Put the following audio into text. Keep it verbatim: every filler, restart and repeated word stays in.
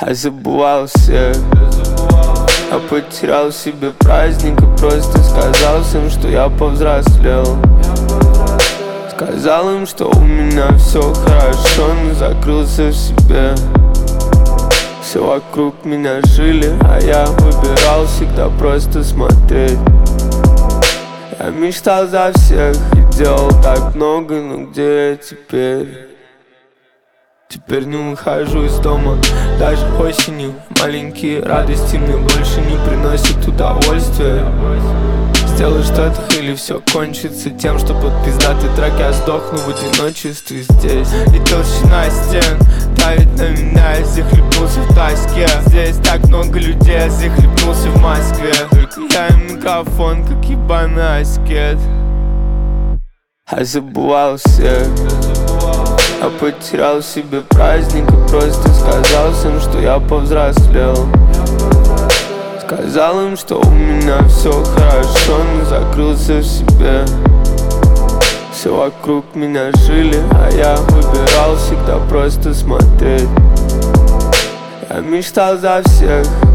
А забывал всех. Я потерял себе праздник и просто сказал всем, что я повзрослел. Сказал им, что у меня все хорошо, но закрылся в себе. Все вокруг меня жили, а я выбирал всегда просто смотреть. Я мечтал за всех и делал так много, но где я теперь? Теперь не выхожу из дома, даже осенью. Маленькие радости мне больше не приносят удовольствия. Сделаю что-то или все кончится тем, что под пиздатый трек я сдохну в одиночестве здесь. И толщина стен давит на меня, я захлебнулся в тоске. Здесь так много людей, я захлебнулся в Москве. Только я и микрофон, как ебаный аскет. А забывал всех. Я потерял себе праздник и просто сказал всем, что я повзрослел. Сказал им, что у меня все хорошо, но закрылся в себе. Все вокруг меня жили, а я выбирал всегда просто смотреть. Я мечтал за всех.